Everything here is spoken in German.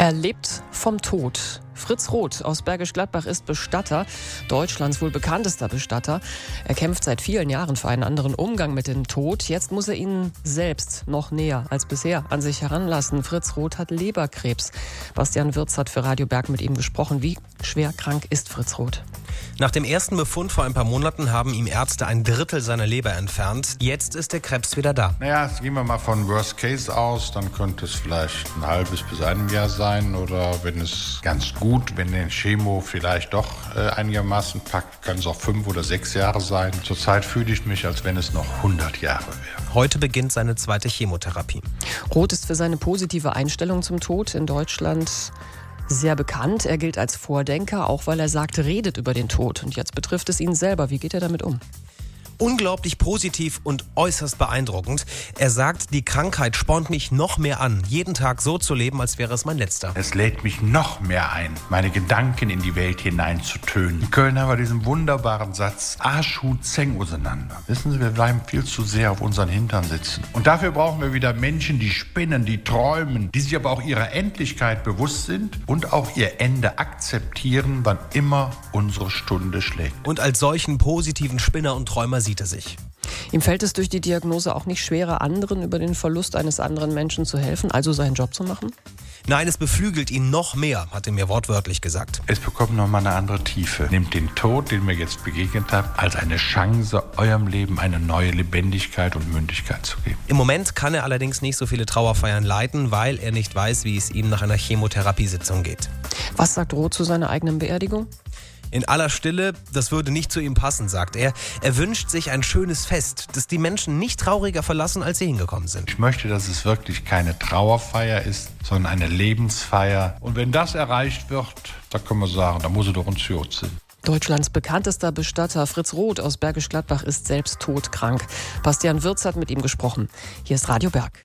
Er lebt vom Tod. Fritz Roth aus Bergisch Gladbach ist Bestatter, Deutschlands wohl bekanntester Bestatter. Er kämpft seit vielen Jahren für einen anderen Umgang mit dem Tod. Jetzt muss er ihn selbst noch näher als bisher an sich heranlassen. Fritz Roth hat Leberkrebs. Bastian Wirz hat für Radio Berg mit ihm gesprochen. Wie schwer krank ist Fritz Roth? Nach dem ersten Befund vor ein paar Monaten haben ihm Ärzte 1/3 seiner Leber entfernt. Jetzt ist der Krebs wieder da. Jetzt gehen wir mal von Worst Case aus. Dann könnte es vielleicht ein halbes bis ein Jahr sein. Oder wenn es ganz gut, wenn der Chemo vielleicht doch einigermaßen packt, kann es auch 5 oder 6 Jahre sein. Zurzeit fühle ich mich, als wenn es noch 100 Jahre wäre. Heute beginnt seine zweite Chemotherapie. Roth ist für seine positive Einstellung zum Tod in Deutschland sehr bekannt. Er gilt als Vordenker, auch weil er sagt, redet über den Tod. Und jetzt betrifft es ihn selber. Wie geht er damit um? Unglaublich positiv und äußerst beeindruckend. Er sagt, die Krankheit spornt mich noch mehr an, jeden Tag so zu leben, als wäre es mein letzter. Es lädt mich noch mehr ein, meine Gedanken in die Welt hineinzutönen. In Köln haben wir diesen wunderbaren Satz, Aschu Zeng auseinander. Wissen Sie, wir bleiben viel zu sehr auf unseren Hintern sitzen. Und dafür brauchen wir wieder Menschen, die spinnen, die träumen, die sich aber auch ihrer Endlichkeit bewusst sind und auch ihr Ende akzeptieren, wann immer unsere Stunde schlägt. Und als solchen positiven Spinner und Träumer sieht er sich. Ihm fällt es durch die Diagnose auch nicht schwerer, anderen über den Verlust eines anderen Menschen zu helfen, also seinen Job zu machen? Nein, es beflügelt ihn noch mehr, hat er mir wortwörtlich gesagt. Es bekommt nochmal eine andere Tiefe. Nehmt den Tod, den mir jetzt begegnet habt, als eine Chance, eurem Leben eine neue Lebendigkeit und Mündigkeit zu geben. Im Moment kann er allerdings nicht so viele Trauerfeiern leiten, weil er nicht weiß, wie es ihm nach einer Chemotherapiesitzung geht. Was sagt Roth zu seiner eigenen Beerdigung? In aller Stille, das würde nicht zu ihm passen, sagt er. Er wünscht sich ein schönes Fest, das die Menschen nicht trauriger verlassen, als sie hingekommen sind. Ich möchte, dass es wirklich keine Trauerfeier ist, sondern eine Lebensfeier. Und wenn das erreicht wird, da können wir sagen, da muss er doch uns Jod sind. Deutschlands bekanntester Bestatter Fritz Roth aus Bergisch Gladbach ist selbst todkrank. Bastian Wirz hat mit ihm gesprochen. Hier ist Radio Berg.